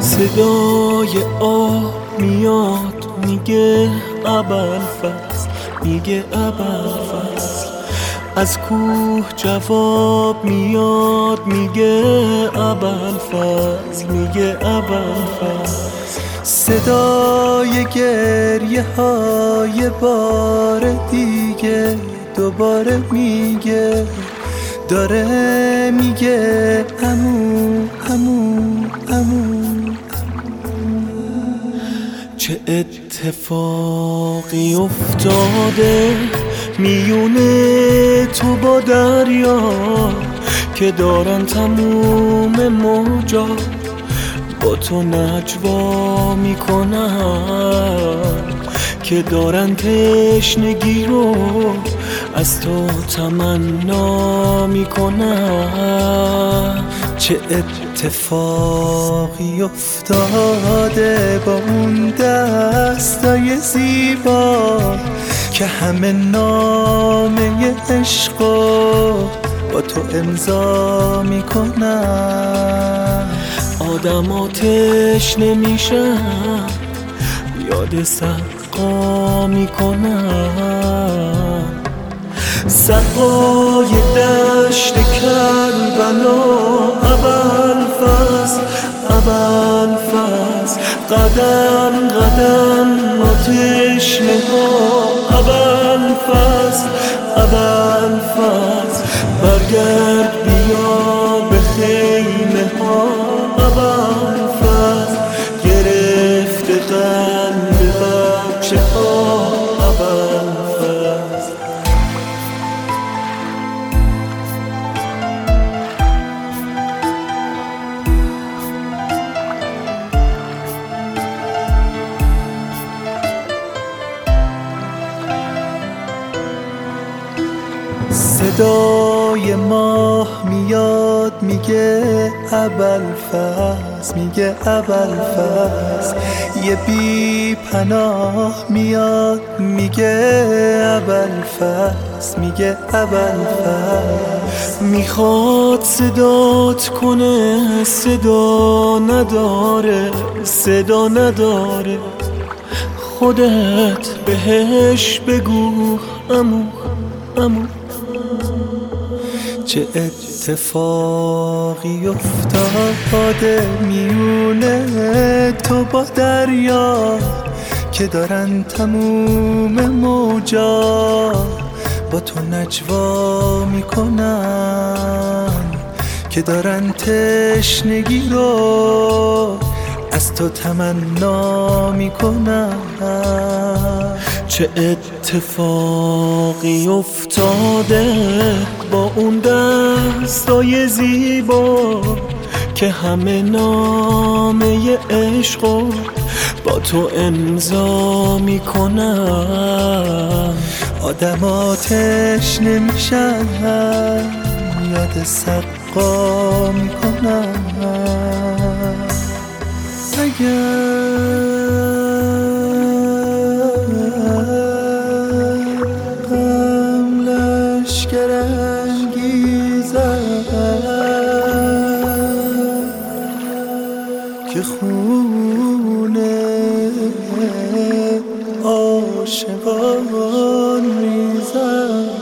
صدای آه میاد میگه ابوالفضل، میگه ابوالفضل. از کوه جواب میاد میگه ابوالفضل، میگه ابوالفضل. صدای گریه های بار دیگه دوباره میگه، داره میگه عمو عمو عمو. چه اتفاقی افتاده میونه تو با دریا، که دارن تموم موجا با تو نجوا میکنن، که دارن تشنگی رو از تو تمنا میکنن. چه اتفاقی افتاده با اون دستای زیبا که همه نامه عشقو با تو امضا میکنن. آدم آتش نمیشن، یاد سقا میکنن. سقای دشت کربلا ابوالفضل، ابوالفضل. قدم قدم آتش نها ابوالفضل، ابوالفضل. برگرد بیا به خیمه ها ابوالفضل، گرفته قلب بچه ها ابوالفضل. صدای ماه میاد میگه ابوالفضل، میگه ابوالفضل. یه بی پناه میاد میگه ابوالفضل، میگه ابوالفضل. میخواد صدات کنه صدا نداره، صدا نداره. خودت بهش بگو عمو عمو. چه اتفاقی افتاده میونه تو با دریا که دارن تموم موجا با تو نجوا میکنن، که دارن تشنگی رو از تو تمنا میکنن. چه اتفاقی افتاده با اون دستای زیبا که همه نامه عشقو با تو امضا میکنن. آدم آتش نمیشن، یاد سقا میکنن. غم لشکر انگیزد که خون عاشقان ریزد.